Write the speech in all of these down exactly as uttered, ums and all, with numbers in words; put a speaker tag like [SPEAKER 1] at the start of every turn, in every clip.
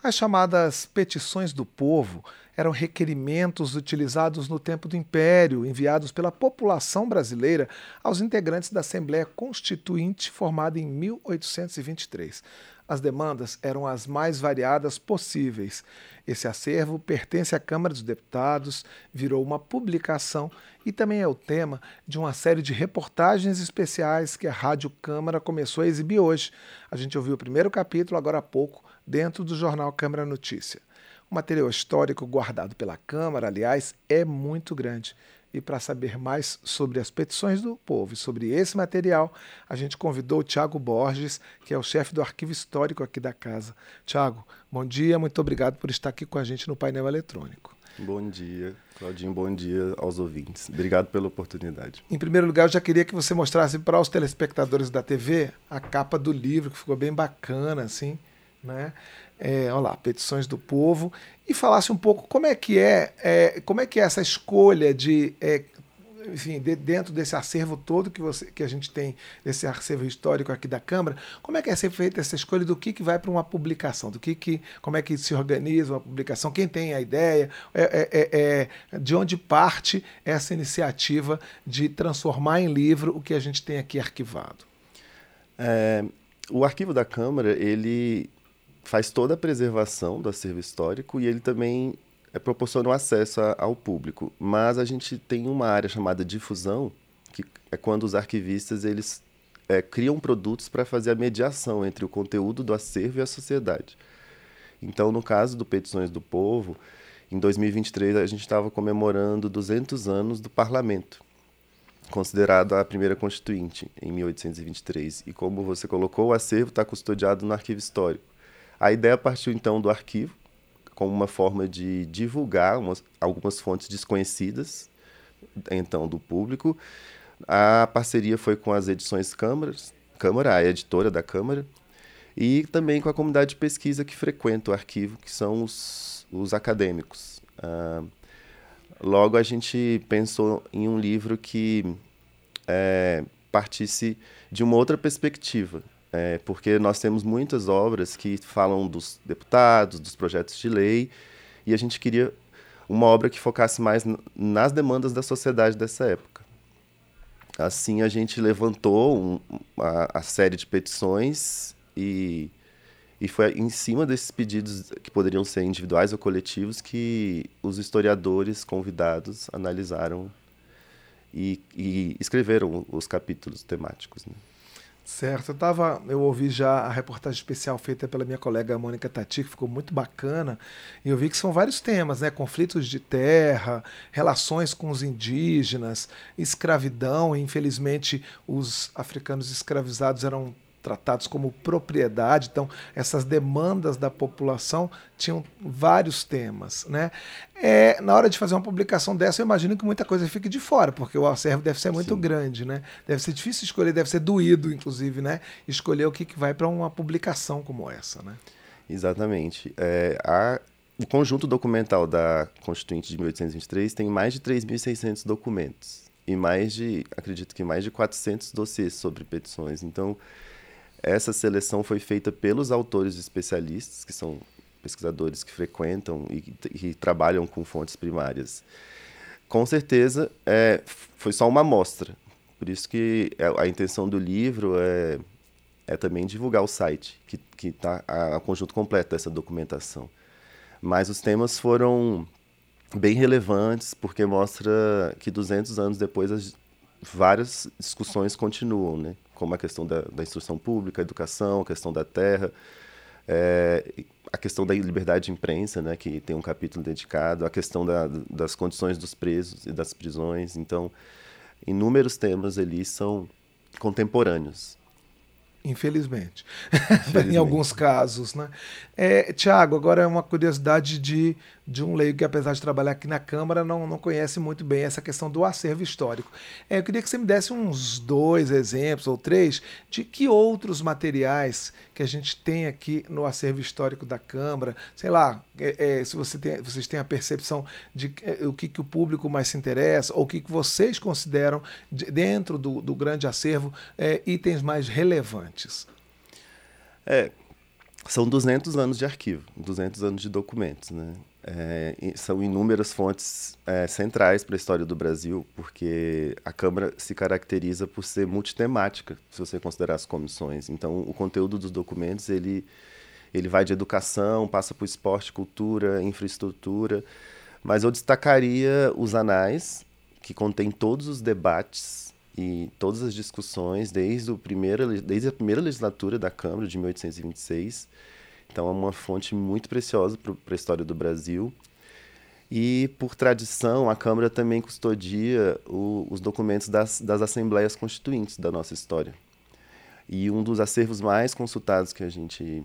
[SPEAKER 1] As chamadas petições do povo eram requerimentos utilizados no tempo do Império, enviados pela população brasileira aos integrantes da Assembleia Constituinte formada em mil oitocentos e vinte e três. As demandas eram as mais variadas possíveis. Esse acervo pertence à Câmara dos Deputados, virou uma publicação e também é o tema de uma série de reportagens especiais que a Rádio Câmara começou a exibir hoje. A gente ouviu o primeiro capítulo agora há pouco, dentro do jornal Câmara Notícia. O material histórico guardado pela Câmara, aliás, é muito grande. E para saber mais sobre as petições do povo e sobre esse material, a gente convidou o Tiago Borges, que é o chefe do arquivo histórico aqui da casa. Tiago, bom dia, muito obrigado por estar aqui com a gente no painel eletrônico.
[SPEAKER 2] Bom dia, Claudinho, bom dia aos ouvintes. Obrigado pela oportunidade.
[SPEAKER 1] Em primeiro lugar, eu já queria que você mostrasse para os telespectadores da T V a capa do livro, que ficou bem bacana, assim, né? É, olha lá, Petições do Povo, e falasse um pouco como é que é, é como é que é essa escolha de, é, enfim, de, dentro desse acervo todo que, você, que a gente tem, desse acervo histórico aqui da Câmara, como é que é ser feita essa escolha do que, que vai para uma publicação, do que, que como é que se organiza uma publicação, quem tem a ideia, é, é, é, é, de onde parte essa iniciativa de transformar em livro o que a gente tem aqui arquivado?
[SPEAKER 2] É, o arquivo da Câmara, ele faz toda a preservação do acervo histórico e ele também é, proporciona o acesso a, ao público. Mas a gente tem uma área chamada difusão, que é quando os arquivistas eles, é, criam produtos para fazer a mediação entre o conteúdo do acervo e a sociedade. Então, no caso do Petições do Povo, em dois mil e vinte e três a gente estava comemorando duzentos anos do Parlamento, considerado a primeira Constituinte, em mil oitocentos e vinte e três. E como você colocou, o acervo está custodiado no arquivo histórico. A ideia partiu, então, do arquivo, como uma forma de divulgar umas, algumas fontes desconhecidas, então, do público. A parceria foi com as edições Câmaras, Câmara, a editora da Câmara, e também com a comunidade de pesquisa que frequenta o arquivo, que são os, os acadêmicos. Ah, logo, a gente pensou em um livro que é, partisse de uma outra perspectiva, É, porque nós temos muitas obras que falam dos deputados, dos projetos de lei, e a gente queria uma obra que focasse mais nas demandas da sociedade dessa época. Assim, a gente levantou um, a, a série de petições e, e foi em cima desses pedidos, que poderiam ser individuais ou coletivos, que os historiadores convidados analisaram e, e escreveram os capítulos temáticos, né?
[SPEAKER 1] Certo, eu, tava, eu ouvi já a reportagem especial feita pela minha colega Mônica Tati, que ficou muito bacana, e eu vi que são vários temas, né? Conflitos de terra, relações com os indígenas, escravidão, e infelizmente os africanos escravizados eram tratados como propriedade, então essas demandas da população tinham vários temas, né? É, na hora de fazer uma publicação dessa, eu imagino que muita coisa fique de fora, porque o acervo deve ser muito Sim. grande, né? Deve ser difícil escolher, deve ser doído, inclusive, né? Escolher o que, que vai para uma publicação como essa, né?
[SPEAKER 2] Exatamente. É, a, o conjunto documental da Constituinte de mil oitocentos e vinte e três tem mais de três mil e seiscentos documentos e mais de, acredito que mais de quatrocentos dossiês sobre petições. Então, essa seleção foi feita pelos autores especialistas, que são pesquisadores que frequentam e que trabalham com fontes primárias. Com certeza, é, foi só uma amostra. Por isso que a intenção do livro é, é também divulgar o site, que está o conjunto completo dessa documentação. Mas os temas foram bem relevantes, porque mostra que duzentos anos depois as várias discussões continuam, né? Como a questão da, da instrução pública, a educação, a questão da terra, é, a questão da liberdade de imprensa, né, que tem um capítulo dedicado, a questão da, das condições dos presos e das prisões. Então, inúmeros temas ali são contemporâneos.
[SPEAKER 1] Infelizmente, Infelizmente. Em alguns casos, né? É, Tiago, agora é uma curiosidade de, de um leigo que, apesar de trabalhar aqui na Câmara, não, não conhece muito bem essa questão do acervo histórico. É, eu queria que você me desse uns dois exemplos ou três de que outros materiais que a gente tem aqui no acervo histórico da Câmara, sei lá, é, é, se você tem, vocês têm a percepção de é, o que, que o público mais se interessa, ou o que, que vocês consideram, de, dentro do, do grande acervo, é, itens mais relevantes.
[SPEAKER 2] É, São duzentos anos de arquivo, duzentos anos de documentos, né? É, são inúmeras fontes é, centrais para a história do Brasil, porque a Câmara se caracteriza por ser multitemática, se você considerar as comissões. Então, o conteúdo dos documentos, ele, ele vai de educação, passa por esporte, cultura, infraestrutura, mas eu destacaria os anais, que contém todos os debates e todas as discussões desde, o primeira, desde a primeira legislatura da Câmara, de mil oitocentos e vinte e seis. Então, é uma fonte muito preciosa para a história do Brasil. E, por tradição, a Câmara também custodia o, os documentos das, das Assembleias Constituintes da nossa história. E um dos acervos mais consultados que a gente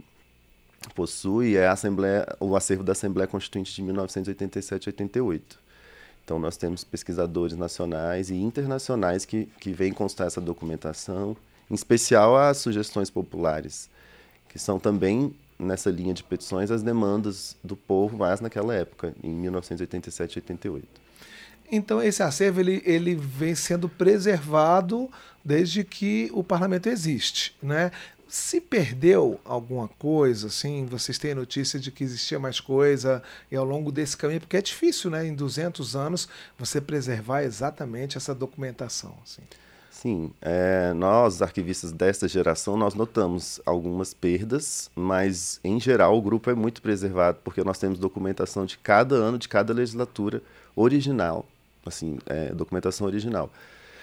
[SPEAKER 2] possui é a Assembleia, o acervo da Assembleia Constituinte de mil novecentos e oitenta e sete a oitenta e oito. Então, nós temos pesquisadores nacionais e internacionais que, que vêm constar essa documentação, em especial as sugestões populares, que são também, nessa linha de petições, as demandas do povo, mas naquela época, em mil novecentos e oitenta e sete e oitenta e oito.
[SPEAKER 1] Então, esse acervo ele, ele vem sendo preservado desde que o parlamento existe, né? Se perdeu alguma coisa, assim, vocês têm notícia de que existia mais coisa e ao longo desse caminho, porque é difícil, né, em duzentos anos, você preservar exatamente essa documentação, assim.
[SPEAKER 2] Sim, é, nós, arquivistas desta geração, nós notamos algumas perdas, mas, em geral, o grupo é muito preservado, porque nós temos documentação de cada ano, de cada legislatura original, assim, é, documentação original.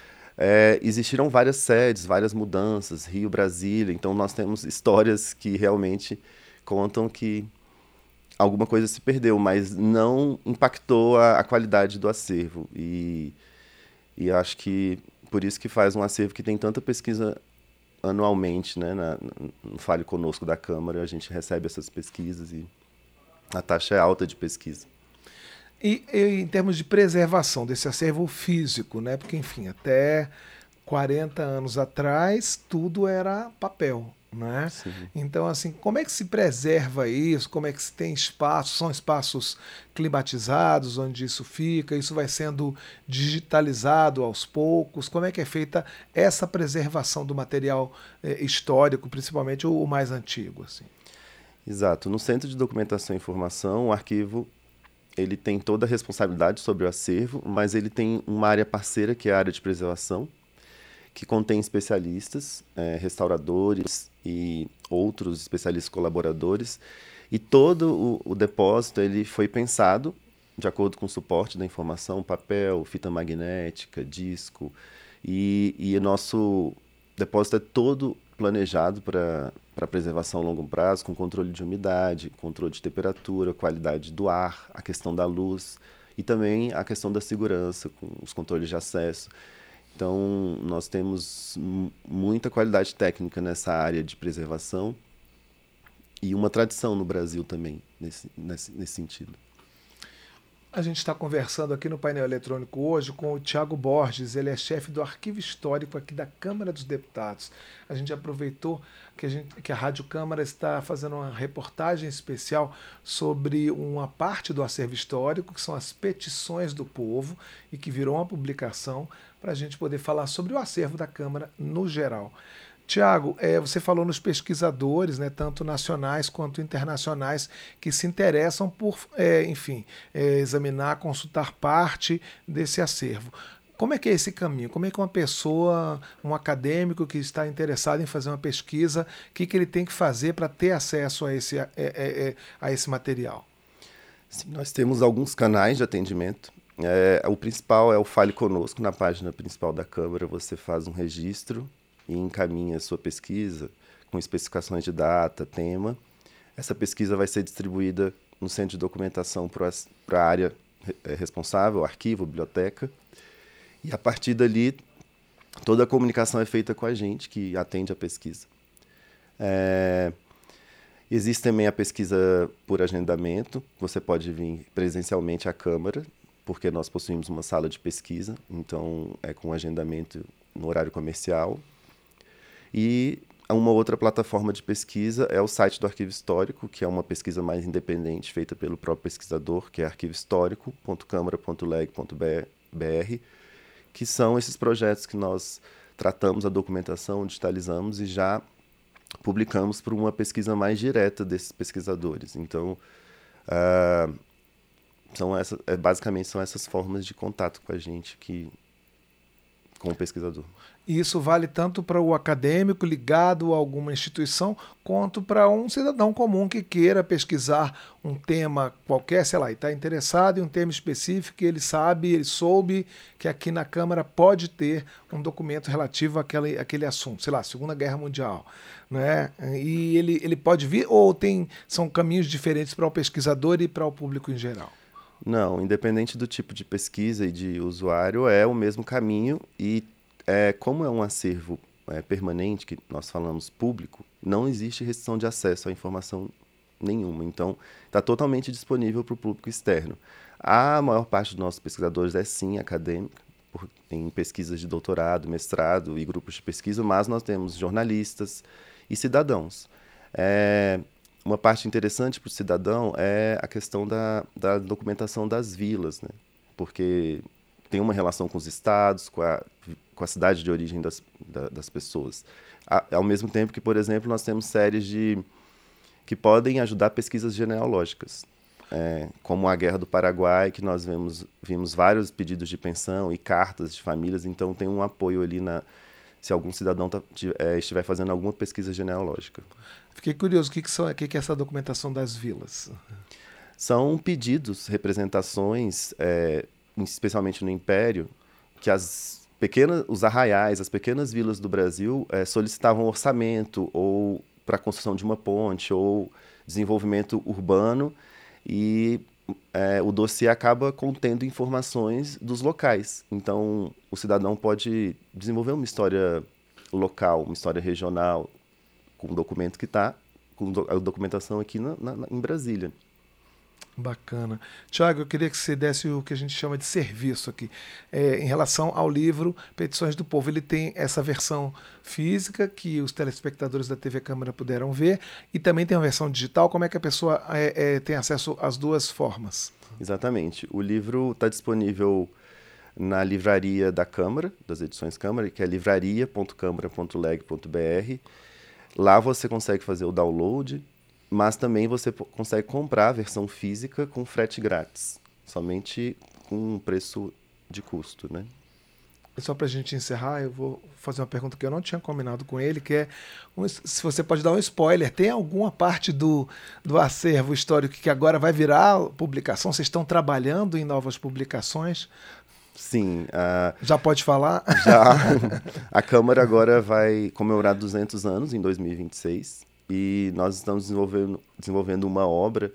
[SPEAKER 2] É, existiram várias sedes, várias mudanças, Rio, Brasília, então nós temos histórias que realmente contam que alguma coisa se perdeu, mas não impactou a, a qualidade do acervo. E, e acho que por isso que faz um acervo que tem tanta pesquisa anualmente, né, na, no Fale Conosco da Câmara, a gente recebe essas pesquisas e a taxa é alta de pesquisa.
[SPEAKER 1] E, e em termos de preservação desse acervo físico, né? Porque, enfim, até quarenta anos atrás, tudo era papel, né?
[SPEAKER 2] Sim.
[SPEAKER 1] Então, assim, como é que se preserva isso? Como é que se tem espaços? São espaços climatizados onde isso fica? Isso vai sendo digitalizado aos poucos? Como é que é feita essa preservação do material eh, histórico, principalmente o, o mais antigo, assim?
[SPEAKER 2] Exato. No Centro de Documentação e Informação, o arquivo ele tem toda a responsabilidade sobre o acervo, mas ele tem uma área parceira, que é a área de preservação, que contém especialistas, é, restauradores e outros especialistas colaboradores. E todo o, o depósito ele foi pensado de acordo com o suporte da informação, papel, fita magnética, disco. E, e o nosso depósito é todo planejado para para preservação a longo prazo, com controle de umidade, controle de temperatura, qualidade do ar, a questão da luz e também a questão da segurança, com os controles de acesso. Então, nós temos m- muita qualidade técnica nessa área de preservação e uma tradição no Brasil também, nesse, nesse, nesse sentido.
[SPEAKER 1] A gente está conversando aqui no painel eletrônico hoje com o Tiago Borges, ele é chefe do Arquivo Histórico aqui da Câmara dos Deputados. A gente aproveitou que a, gente, que a Rádio Câmara está fazendo uma reportagem especial sobre uma parte do acervo histórico, que são as petições do povo, e que virou uma publicação para a gente poder falar sobre o acervo da Câmara no geral. Tiago, é, você falou nos pesquisadores, né, tanto nacionais quanto internacionais, que se interessam por, é, enfim, é, examinar, consultar parte desse acervo. Como é que é esse caminho? Como é que uma pessoa, um acadêmico que está interessado em fazer uma pesquisa, o que, que ele tem que fazer para ter acesso a esse, é, é, a esse material?
[SPEAKER 2] Sim, nós temos alguns canais de atendimento. É, o principal é o Fale Conosco, na página principal da Câmara, você faz um registro e encaminha a sua pesquisa com especificações de data, tema. Essa pesquisa vai ser distribuída no centro de documentação para a área responsável, arquivo, biblioteca. E a partir dali, toda a comunicação é feita com a gente, que atende a pesquisa. É... Existe também a pesquisa por agendamento. Você pode vir presencialmente à Câmara, porque nós possuímos uma sala de pesquisa, então é com agendamento no horário comercial. E uma outra plataforma de pesquisa é o site do Arquivo Histórico, que é uma pesquisa mais independente, feita pelo próprio pesquisador, que é arquivo histórico ponto câmara ponto leg ponto b r, que são esses projetos que nós tratamos a documentação, digitalizamos e já publicamos para uma pesquisa mais direta desses pesquisadores. Então, uh, são essa, é, basicamente são essas formas de contato com a gente, que, com o pesquisador.
[SPEAKER 1] E isso vale tanto para o acadêmico ligado a alguma instituição, quanto para um cidadão comum que queira pesquisar um tema qualquer, sei lá, e está interessado em um tema específico, e ele sabe, ele soube que aqui na Câmara pode ter um documento relativo àquele, àquele assunto, sei lá, Segunda Guerra Mundial, né? E ele, ele pode vir, ou tem, são caminhos diferentes para o pesquisador e para o público em geral?
[SPEAKER 2] Não, independente do tipo de pesquisa e de usuário, é o mesmo caminho. E é, como é um acervo é, permanente, que nós falamos público, não existe restrição de acesso à informação nenhuma. Então, está totalmente disponível para o público externo. A maior parte dos nossos pesquisadores é, sim, acadêmica, por, em pesquisas de doutorado, mestrado e grupos de pesquisa, mas nós temos jornalistas e cidadãos. É, uma parte interessante para o cidadão é a questão da, da documentação das vilas, né? Porque tem uma relação com os estados, com a, com a cidade de origem das, da, das pessoas. A, ao mesmo tempo que, por exemplo, nós temos séries de, que podem ajudar pesquisas genealógicas, é, como a Guerra do Paraguai, que nós vemos, vimos vários pedidos de pensão e cartas de famílias, então tem um apoio ali na, se algum cidadão tá, é, estiver fazendo alguma pesquisa genealógica.
[SPEAKER 1] Fiquei curioso, o que, que, são, o que, que é essa documentação das vilas?
[SPEAKER 2] São pedidos, representações, é, especialmente no Império, que as pequenas, os arraiais, as pequenas vilas do Brasil é, solicitavam orçamento ou para a construção de uma ponte ou desenvolvimento urbano, e é, o dossiê acaba contendo informações dos locais. Então, o cidadão pode desenvolver uma história local, uma história regional, com o documento que está, com a documentação aqui na, na, em Brasília.
[SPEAKER 1] Bacana. Tiago, eu queria que você desse o que a gente chama de serviço aqui. É, em relação ao livro Petições do Povo, ele tem essa versão física que os telespectadores da T V Câmara puderam ver, e também tem a versão digital. Como é que a pessoa é, é, tem acesso às duas formas?
[SPEAKER 2] Exatamente. O livro está disponível na livraria da Câmara, das edições Câmara, que é livraria ponto câmara ponto leg ponto br. Lá você consegue fazer o download, mas também você consegue comprar a versão física com frete grátis, somente com um preço de custo, né?
[SPEAKER 1] E só para a gente encerrar, eu vou fazer uma pergunta que eu não tinha combinado com ele, que é um, se você pode dar um spoiler. Tem alguma parte do, do acervo histórico que agora vai virar publicação? Vocês estão trabalhando em novas publicações?
[SPEAKER 2] Sim. Uh,
[SPEAKER 1] já pode falar?
[SPEAKER 2] Já. A Câmara agora vai comemorar duzentos anos em dois mil e vinte e seis. E nós estamos desenvolvendo, desenvolvendo uma obra,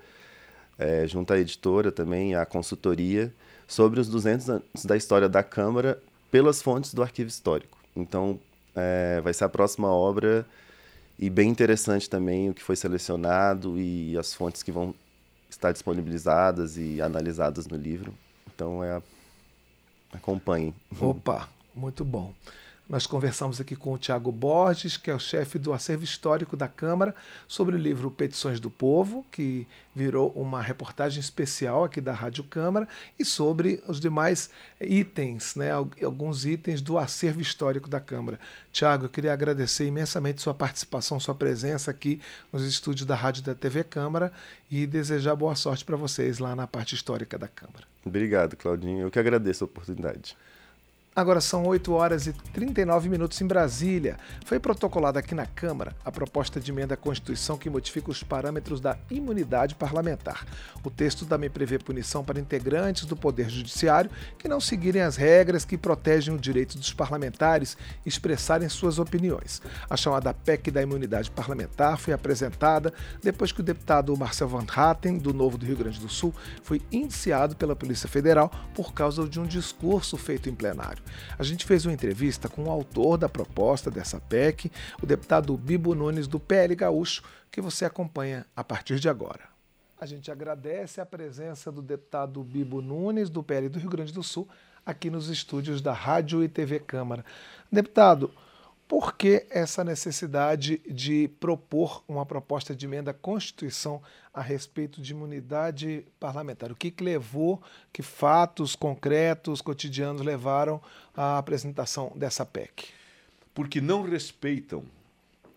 [SPEAKER 2] é, junto à editora também, à consultoria, sobre os duzentos anos da história da Câmara pelas fontes do arquivo histórico. Então, é, vai ser a próxima obra, e bem interessante também o que foi selecionado e as fontes que vão estar disponibilizadas e analisadas no livro. Então, é a... acompanhem.
[SPEAKER 1] Opa, muito bom. Nós conversamos aqui com o Tiago Borges, que é o chefe do acervo histórico da Câmara, sobre o livro Petições do Povo, que virou uma reportagem especial aqui da Rádio Câmara, e sobre os demais itens, né, alguns itens do acervo histórico da Câmara. Tiago, eu queria agradecer imensamente sua participação, sua presença aqui nos estúdios da Rádio da T V Câmara, e desejar boa sorte para vocês lá na parte histórica da Câmara.
[SPEAKER 2] Obrigado, Claudinho. Eu que agradeço a oportunidade.
[SPEAKER 1] Agora são oito horas e trinta e nove minutos em Brasília. Foi protocolada aqui na Câmara a proposta de emenda à Constituição que modifica os parâmetros da imunidade parlamentar. O texto também prevê punição para integrantes do Poder Judiciário que não seguirem as regras que protegem o direito dos parlamentares expressarem suas opiniões. A chamada P E C da imunidade parlamentar foi apresentada depois que o deputado Marcel Van Hatten, do Novo do Rio Grande do Sul, foi indiciado pela Polícia Federal por causa de um discurso feito em plenário. A gente fez uma entrevista com o autor da proposta dessa P E C, o deputado Bibo Nunes, do P L Gaúcho, que você acompanha a partir de agora. A gente agradece a presença do deputado Bibo Nunes, do P L do Rio Grande do Sul, aqui nos estúdios da Rádio e T V Câmara. Deputado, por que essa necessidade de propor uma proposta de emenda à Constituição a respeito de imunidade parlamentar? O que, que levou, que fatos concretos, cotidianos levaram à apresentação dessa P E C?
[SPEAKER 3] Porque não respeitam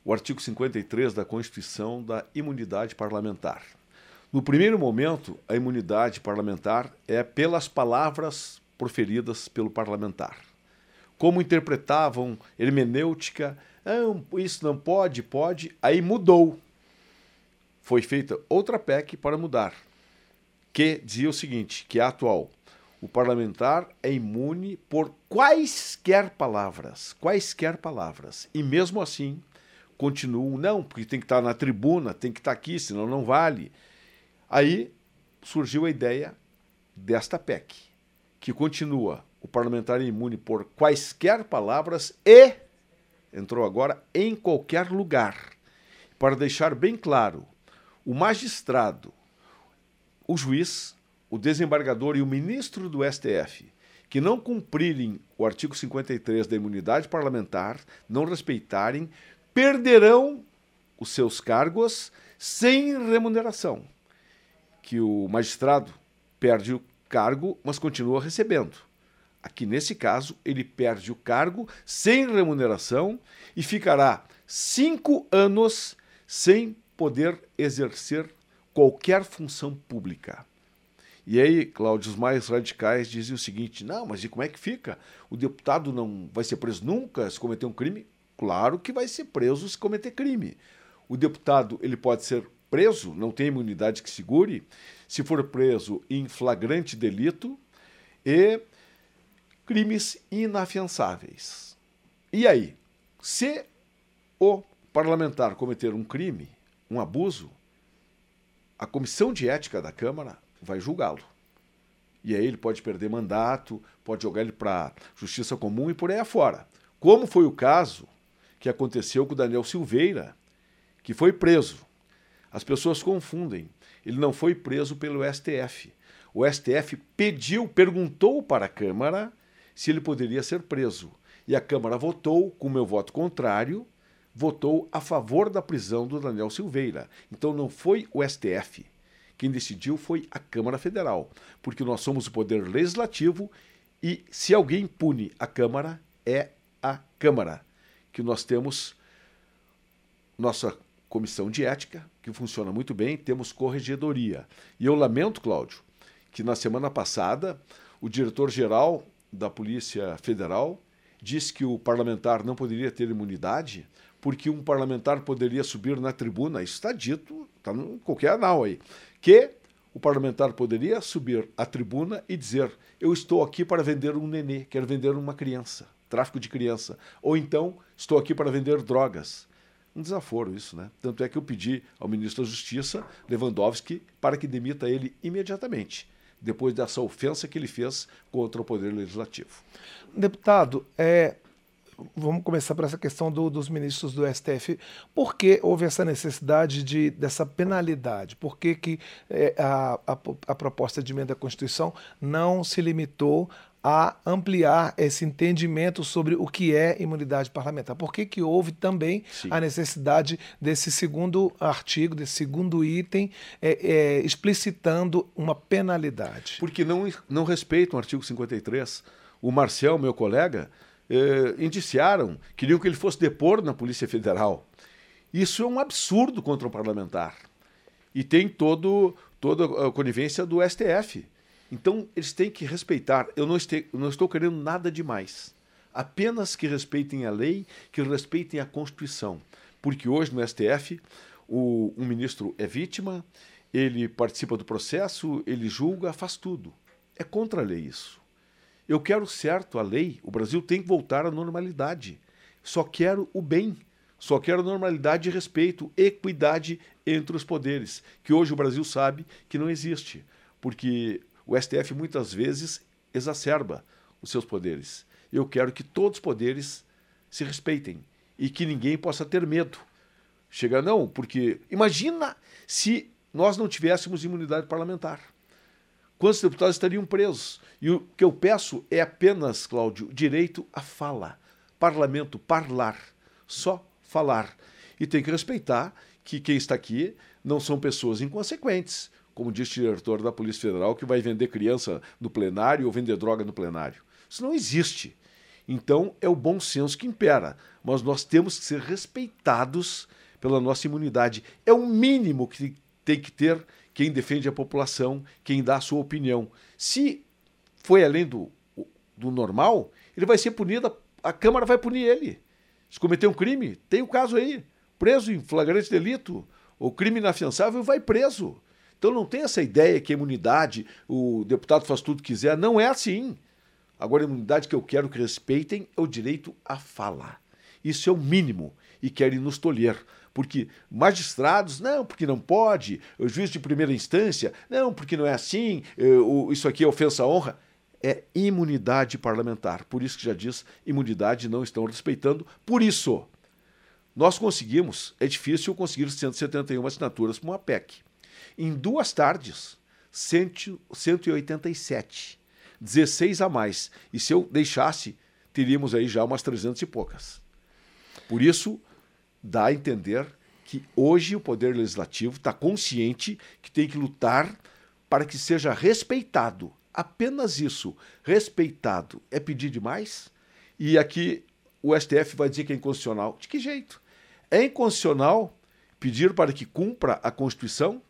[SPEAKER 3] o artigo cinquenta e três da Constituição da imunidade parlamentar. No primeiro momento, a imunidade parlamentar é pelas palavras proferidas pelo parlamentar. Como interpretavam hermenêutica, ah, isso não pode, pode, aí mudou. Foi feita outra P E C para mudar, que dizia o seguinte, que é a atual: o parlamentar é imune por quaisquer palavras, quaisquer palavras, e mesmo assim continuam, não, porque tem que estar na tribuna, tem que estar aqui, senão não vale. Aí surgiu a ideia desta P E C, que continua, o parlamentar é imune por quaisquer palavras e, entrou agora, em qualquer lugar. Para deixar bem claro, o magistrado, o juiz, o desembargador e o ministro do S T F, que não cumprirem o artigo cinquenta e três da imunidade parlamentar, não respeitarem, perderão os seus cargos sem remuneração. Que o magistrado perde o cargo, mas continua recebendo. Aqui, nesse caso, ele perde o cargo sem remuneração e ficará cinco anos sem poder exercer qualquer função pública. E aí, Cláudio, os mais radicais dizem o seguinte, não, mas e como é que fica? O deputado não vai ser preso nunca se cometer um crime? Claro que vai ser preso se cometer crime. O deputado ele pode ser preso, não tem imunidade que segure, se for preso em flagrante delito e crimes inafiançáveis. E aí, se o parlamentar cometer um crime, um abuso, a Comissão de Ética da Câmara vai julgá-lo. E aí ele pode perder mandato, pode jogar ele para justiça comum e por aí afora. Como foi o caso que aconteceu com o Daniel Silveira, que foi preso. As pessoas confundem. Ele não foi preso pelo S T F. O S T F pediu, perguntou para a Câmara se ele poderia ser preso. E a Câmara votou, com meu voto contrário, votou a favor da prisão do Daniel Silveira. Então não foi o S T F. Quem decidiu foi a Câmara Federal, porque nós somos o poder legislativo e se alguém pune a Câmara, é a Câmara, que nós temos nossa comissão de ética, que funciona muito bem, temos corregedoria. E eu lamento, Cláudio, que na semana passada o diretor-geral da Polícia Federal disse que o parlamentar não poderia ter imunidade porque um parlamentar poderia subir na tribuna, isso está dito, está em qualquer anal aí, que o parlamentar poderia subir à tribuna e dizer, eu estou aqui para vender um nenê, quero vender uma criança, tráfico de criança, ou então estou aqui para vender drogas. Um desaforo isso, né? Tanto é que eu pedi ao ministro da Justiça, Lewandowski, para que demita ele imediatamente, depois dessa ofensa que ele fez contra o Poder Legislativo.
[SPEAKER 1] Deputado, é, vamos começar por essa questão do, dos ministros do S T F. Por que houve essa necessidade de, dessa penalidade? Por que, que é, a, a, a proposta de emenda à Constituição não se limitou a ampliar esse entendimento sobre o que é imunidade parlamentar? Por que, que houve também Sim. a necessidade desse segundo artigo, desse segundo item, é, é, explicitando uma penalidade?
[SPEAKER 3] Porque não, não respeitam o artigo cinquenta e três. O Marcel, meu colega, eh, indiciaram, queriam que ele fosse depor na Polícia Federal. Isso é um absurdo contra o parlamentar. E tem todo, toda a conivência do S T F. Então, eles têm que respeitar. Eu não, este, eu não estou querendo nada demais. Apenas que respeitem a lei, que respeitem a Constituição. Porque hoje, no S T F, o, um ministro é vítima, ele participa do processo, ele julga, faz tudo. É contra a lei isso. Eu quero certo a lei, o Brasil tem que voltar à normalidade. Só quero o bem. Só quero normalidade e respeito, equidade entre os poderes, que hoje o Brasil sabe que não existe. Porque o S T F muitas vezes exacerba os seus poderes. Eu quero que todos os poderes se respeitem e que ninguém possa ter medo. Chega não, porque imagina se nós não tivéssemos imunidade parlamentar. Quantos deputados estariam presos? E o que eu peço é apenas, Cláudio, direito à fala. Parlamento, parlar. Só falar. E tem que respeitar que quem está aqui não são pessoas inconsequentes. Como disse o diretor da Polícia Federal, que vai vender criança no plenário ou vender droga no plenário. Isso não existe. Então, é o bom senso que impera, mas nós temos que ser respeitados pela nossa imunidade. É o mínimo que tem que ter quem defende a população, quem dá a sua opinião. Se foi além do, do normal, ele vai ser punido, a Câmara vai punir ele. Se cometeu um crime, tem o caso aí, preso em flagrante delito, ou crime inafiançável, vai preso. Então não tem essa ideia que a imunidade, o deputado faz tudo que quiser, não é assim. Agora, a imunidade que eu quero que respeitem é o direito à fala. Isso é o mínimo e querem nos tolher. Porque magistrados, não, porque não pode, o juiz de primeira instância, não, porque não é assim, eu, isso aqui é ofensa à honra. É imunidade parlamentar. Por isso que já diz, imunidade não estão respeitando. Por isso, nós conseguimos, é difícil conseguir cento e setenta e uma assinaturas para uma P E C. Em duas tardes, cento e oitenta e sete. dezesseis a mais. E se eu deixasse, teríamos aí já umas trezentas e poucas. Por isso, dá a entender que hoje o Poder Legislativo está consciente que tem que lutar para que seja respeitado. Apenas isso. Respeitado. É pedir demais? E aqui o S T F vai dizer que é inconstitucional. De que jeito? É inconstitucional pedir para que cumpra a Constituição?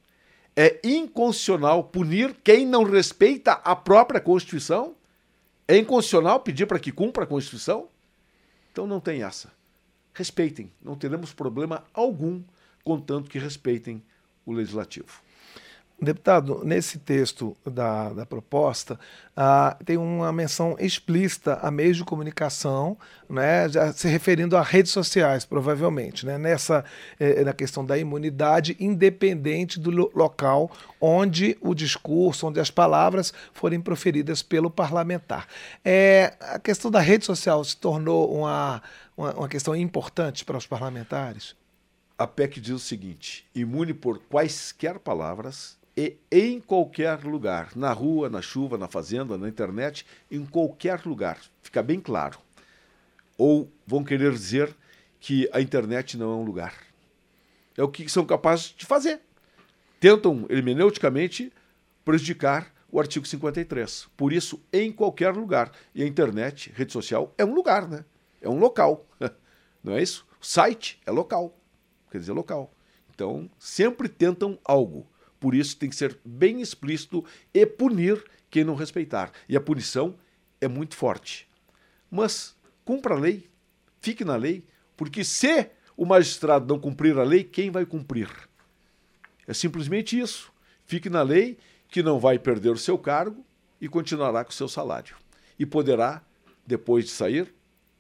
[SPEAKER 3] É inconstitucional punir quem não respeita a própria Constituição? É inconstitucional pedir para que cumpra a Constituição? Então não tem essa. Respeitem, não teremos problema algum, contanto que respeitem o Legislativo.
[SPEAKER 1] Deputado, nesse texto da, da proposta, ah, tem uma menção explícita a meios de comunicação, né, já se referindo a redes sociais, provavelmente, né, nessa, eh, na questão da imunidade, independente do lo local onde o discurso, onde as palavras forem proferidas pelo parlamentar. É, a questão da rede social se tornou uma, uma, uma questão importante para os parlamentares?
[SPEAKER 3] A P E C diz o seguinte: imune por quaisquer palavras e em qualquer lugar, na rua, na chuva, na fazenda, na internet, em qualquer lugar. Fica bem claro. Ou vão querer dizer que a internet não é um lugar. É o que são capazes de fazer. Tentam, hermeneuticamente, prejudicar o artigo cinquenta e três. Por isso, em qualquer lugar. E a internet, rede social, é um lugar, né? É um local. Não é isso? O site é local. Quer dizer, local. Então, sempre tentam algo. Por isso tem que ser bem explícito e punir quem não respeitar. E a punição é muito forte. Mas cumpra a lei, fique na lei, porque se o magistrado não cumprir a lei, quem vai cumprir? É simplesmente isso. Fique na lei, que não vai perder o seu cargo e continuará com o seu salário. E poderá, depois de sair,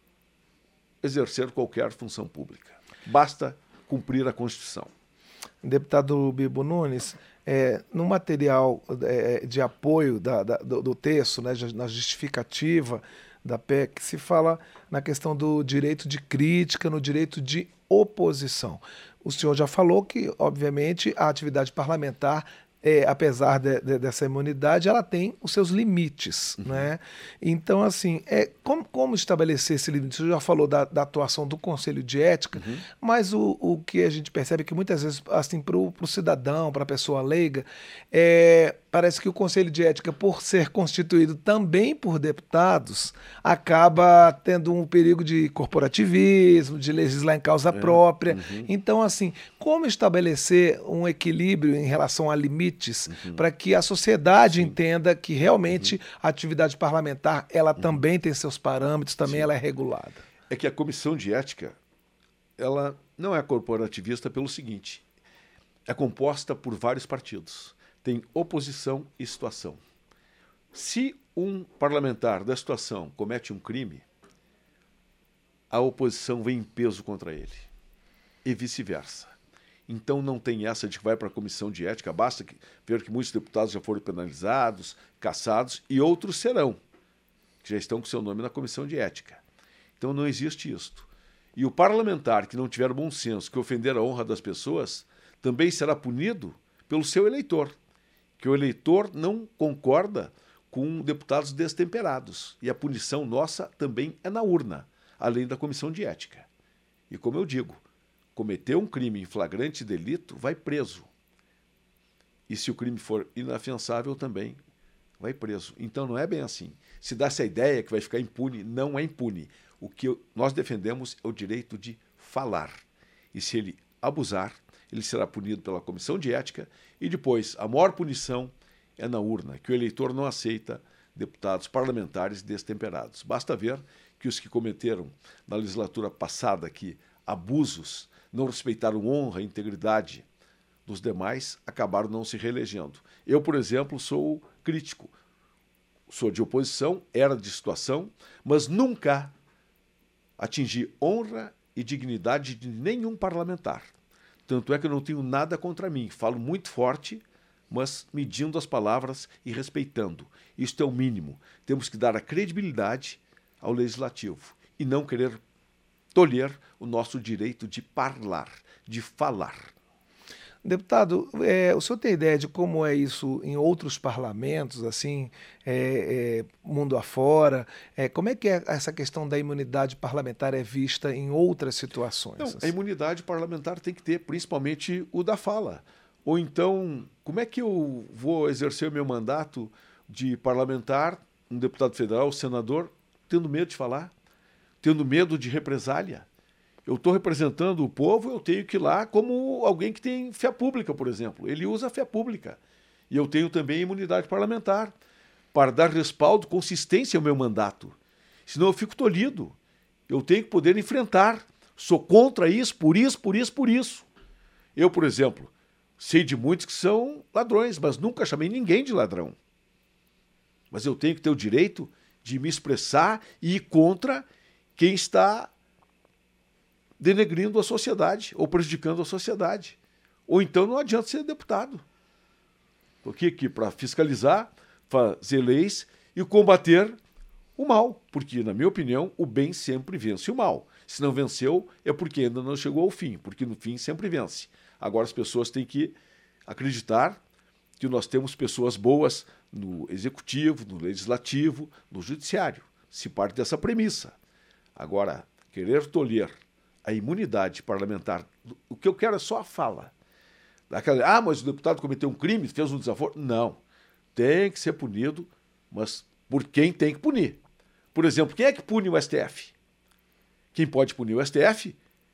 [SPEAKER 3] exercer qualquer função pública. Basta cumprir a Constituição.
[SPEAKER 1] Deputado Bibo Nunes, é, no material é, de apoio da, da, do, do texto, né, na justificativa da P E C, se fala na questão do direito de crítica, no direito de oposição. O senhor já falou que, obviamente, a atividade parlamentar, É, apesar de, de, dessa imunidade, ela tem os seus limites, uhum. né? Então, assim, é, como, como estabelecer esse limite? Você já falou da, da atuação do Conselho de Ética, uhum. mas o, o que a gente percebe é que muitas vezes, assim, para o cidadão, para a pessoa leiga, é, parece que o Conselho de Ética, por ser constituído também por deputados, acaba tendo um perigo de corporativismo, de legislar em causa é. própria. Uhum. Então, assim, como estabelecer um equilíbrio em relação a limites Uhum. para que a sociedade Sim. entenda que realmente uhum. a atividade parlamentar ela uhum. também tem seus parâmetros, também Sim. ela é regulada.
[SPEAKER 3] É que a Comissão de Ética ela não é corporativista pelo seguinte: é composta por vários partidos. Tem oposição e situação. Se um parlamentar da situação comete um crime, a oposição vem em peso contra ele. E vice-versa. Então não tem essa de que vai para a Comissão de Ética, basta que, ver que muitos deputados já foram penalizados, cassados, e outros serão, que já estão com seu nome na Comissão de Ética. Então não existe isto. E o parlamentar que não tiver bom senso, que ofender a honra das pessoas, também será punido pelo seu eleitor, que o eleitor não concorda com deputados destemperados. E a punição nossa também é na urna, além da Comissão de Ética. E como eu digo, cometeu um crime em flagrante delito, vai preso. E se o crime for inafiançável também, vai preso. Então não é bem assim. Se dá essa ideia que vai ficar impune, não é impune. O que nós defendemos é o direito de falar. E se ele abusar, ele será punido pela comissão de ética e depois a maior punição é na urna, que o eleitor não aceita deputados parlamentares destemperados. Basta ver que os que cometeram na legislatura passada aqui abusos, não respeitaram honra e integridade dos demais, acabaram não se reelegendo. Eu, por exemplo, sou crítico, sou de oposição, era de situação, mas nunca atingi honra e dignidade de nenhum parlamentar. Tanto é que eu não tenho nada contra mim, falo muito forte, mas medindo as palavras e respeitando. Isto é o mínimo. Temos que dar a credibilidade ao legislativo e não querer tolher o nosso direito de falar, de falar.
[SPEAKER 1] Deputado, é, o senhor tem ideia de como é isso em outros parlamentos, assim, é, é, mundo afora? É, como é que é essa questão da imunidade parlamentar é vista em outras situações?
[SPEAKER 3] Não,
[SPEAKER 1] assim?
[SPEAKER 3] A imunidade parlamentar tem que ter, principalmente o da fala. Ou então, como é que eu vou exercer o meu mandato de parlamentar, um deputado federal, senador, tendo medo de falar, tendo medo de represália? Eu estou representando o povo, eu tenho que ir lá como alguém que tem fé pública, por exemplo. Ele usa a fé pública. E eu tenho também imunidade parlamentar para dar respaldo, consistência ao meu mandato. Senão eu fico tolhido. Eu tenho que poder enfrentar. Sou contra isso, por isso, por isso, por isso. Eu, por exemplo, sei de muitos que são ladrões, mas nunca chamei ninguém de ladrão. Mas eu tenho que ter o direito de me expressar e ir contra quem está denegrindo a sociedade ou prejudicando a sociedade. Ou então não adianta ser deputado. Estou aqui, aqui para fiscalizar, fazer leis e combater o mal, porque, na minha opinião, o bem sempre vence o mal. Se não venceu, é porque ainda não chegou ao fim, porque no fim sempre vence. Agora as pessoas têm que acreditar que nós temos pessoas boas no executivo, no legislativo, no judiciário. Se parte dessa premissa. Agora, querer tolher a imunidade parlamentar, o que eu quero é só a fala. Daquela, ah, mas o deputado cometeu um crime, fez um desaforo. Não. Tem que ser punido, mas por quem tem que punir. Por exemplo, quem é que pune o S T F? Quem pode punir o S T F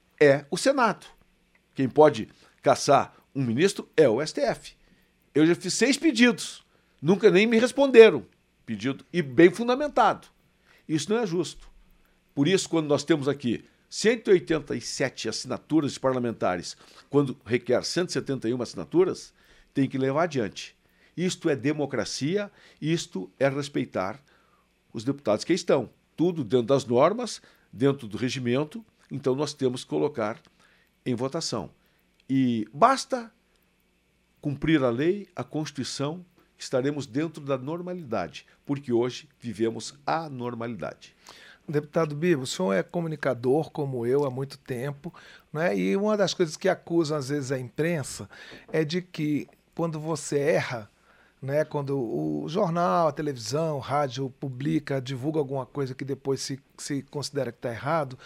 [SPEAKER 3] é o Senado. Quem pode caçar um ministro é o S T F. Eu já fiz seis pedidos, nunca nem me responderam. Pedido e bem fundamentado. Isso não é justo. Por isso, quando nós temos aqui cento e oitenta e sete assinaturas de parlamentares, quando requer cento e setenta e uma assinaturas, tem que levar adiante. Isto é democracia, isto é respeitar os deputados que estão. Tudo dentro das normas, dentro do regimento, então nós temos que colocar em votação. E basta cumprir a lei, a Constituição, estaremos dentro da normalidade, porque hoje vivemos a normalidade.
[SPEAKER 1] Deputado Bibo, o senhor é comunicador como eu há muito tempo, né? E uma das coisas que acusam às vezes a imprensa é de que quando você erra, né, quando o jornal, a televisão, o rádio publica, divulga alguma coisa que depois se, se considera que está errado,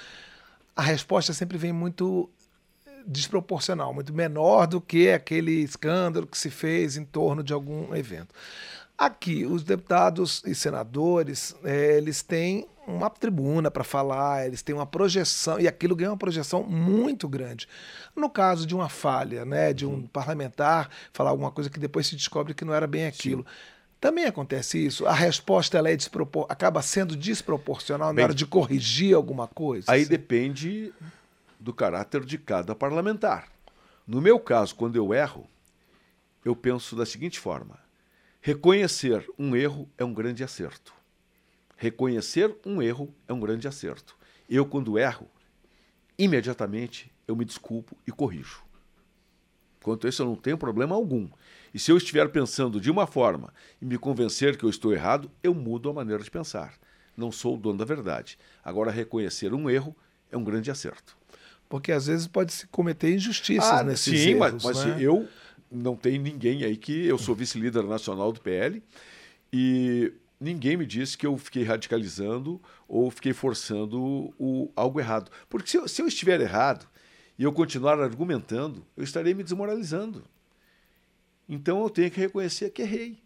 [SPEAKER 1] a resposta sempre vem muito desproporcional, muito menor do que aquele escândalo que se fez em torno de algum evento. Aqui, os deputados e senadores, é, eles têm uma tribuna para falar, eles têm uma projeção, e aquilo ganha uma projeção muito grande. No caso de uma falha, né, de um uhum. parlamentar falar alguma coisa que depois se descobre que não era bem aquilo. Sim. Também acontece isso? A resposta ela é despropor... acaba sendo desproporcional bem, na hora de corrigir alguma coisa?
[SPEAKER 3] Aí
[SPEAKER 1] assim?
[SPEAKER 3] Depende do caráter de cada parlamentar. No meu caso, quando eu erro, eu penso da seguinte forma: reconhecer um erro é um grande acerto. Reconhecer um erro é um grande acerto. Eu, quando erro, imediatamente eu me desculpo e corrijo. Quanto a isso, eu não tenho problema algum. E se eu estiver pensando de uma forma e me convencer que eu estou errado, eu mudo a maneira de pensar. Não sou o dono da verdade. Agora, reconhecer um erro é um grande acerto.
[SPEAKER 1] Porque às vezes pode se cometer injustiças
[SPEAKER 3] ah,
[SPEAKER 1] nesses
[SPEAKER 3] sim,
[SPEAKER 1] erros.
[SPEAKER 3] Sim, mas, mas
[SPEAKER 1] né?
[SPEAKER 3] eu não tenho ninguém aí que... Eu sou vice-líder nacional do P L e ninguém me disse que eu fiquei radicalizando ou fiquei forçando o, algo errado. Porque se eu, se eu estiver errado e eu continuar argumentando, eu estarei me desmoralizando. Então eu tenho que reconhecer que errei.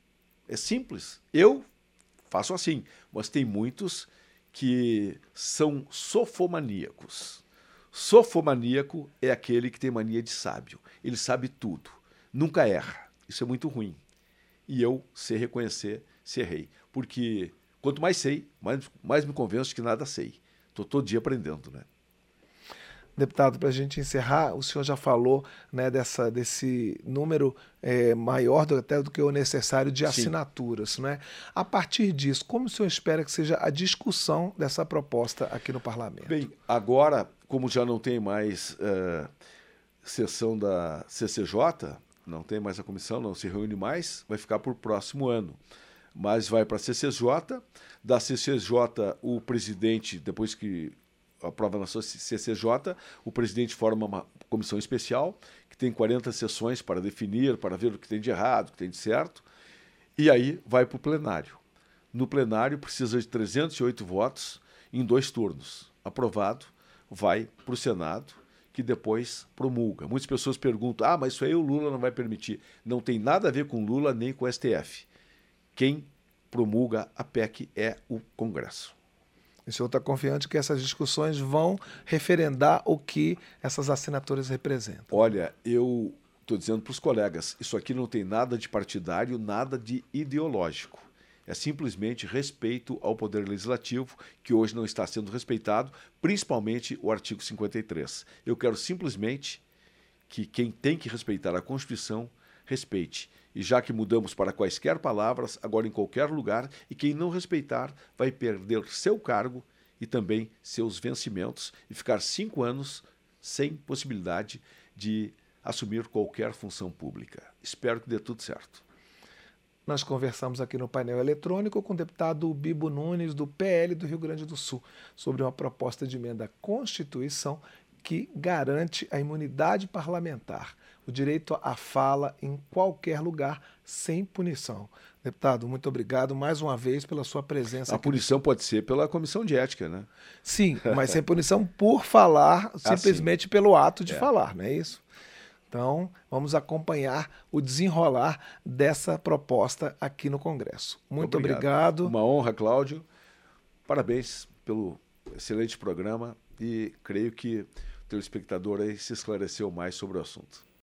[SPEAKER 3] É simples. Eu faço assim, mas tem muitos que são sofomaníacos. Sofomaníaco é aquele que tem mania de sábio. Ele sabe tudo, nunca erra. Isso é muito ruim. E eu sei reconhecer se errei. Porque quanto mais sei, mais, mais me convenço de que nada sei. Estou todo dia aprendendo, né?
[SPEAKER 1] Deputado, para a gente encerrar, o senhor já falou, né, dessa, desse número é, maior do, até do que o necessário de assinaturas. Né? A partir disso, como o senhor espera que seja a discussão dessa proposta aqui no Parlamento?
[SPEAKER 3] Bem, agora, como já não tem mais uh, sessão da C C J, não tem mais a comissão, não se reúne mais, vai ficar para o próximo ano. Mas vai para a C C J, da C C J o presidente, depois que aprova na sua C C J, o presidente forma uma comissão especial, que tem quarenta sessões para definir, para ver o que tem de errado, o que tem de certo, e aí vai para o plenário. No plenário precisa de trezentos e oito votos em dois turnos. Aprovado, vai para o Senado, que depois promulga. Muitas pessoas perguntam, ah, mas isso aí o Lula não vai permitir. Não tem nada a ver com Lula nem com o S T F. Quem promulga a P E C é o Congresso.
[SPEAKER 1] O senhor está confiante que essas discussões vão referendar o que essas assinaturas representam?
[SPEAKER 3] Olha, eu estou dizendo para os colegas, isso aqui não tem nada de partidário, nada de ideológico. É simplesmente respeito ao Poder Legislativo, que hoje não está sendo respeitado, principalmente o artigo cinquenta e três. Eu quero simplesmente que quem tem que respeitar a Constituição, respeite. E já que mudamos para quaisquer palavras, agora em qualquer lugar, e quem não respeitar vai perder seu cargo e também seus vencimentos e ficar cinco anos sem possibilidade de assumir qualquer função pública. Espero que dê tudo certo.
[SPEAKER 1] Nós conversamos aqui no painel eletrônico com o deputado Bibo Nunes, do P L do Rio Grande do Sul, sobre uma proposta de emenda à Constituição que garante a imunidade parlamentar, o direito à fala em qualquer lugar, sem punição. Deputado, muito obrigado mais uma vez pela sua presença.
[SPEAKER 3] A aqui punição no... pode ser pela comissão de ética, né?
[SPEAKER 1] Sim, mas sem punição por falar, simplesmente ah, pelo ato de é. falar, não é isso? Então, vamos acompanhar o desenrolar dessa proposta aqui no Congresso. Muito obrigado. obrigado.
[SPEAKER 3] Uma honra, Cláudio. Parabéns pelo excelente programa e creio que o telespectador aí se esclareceu mais sobre o assunto.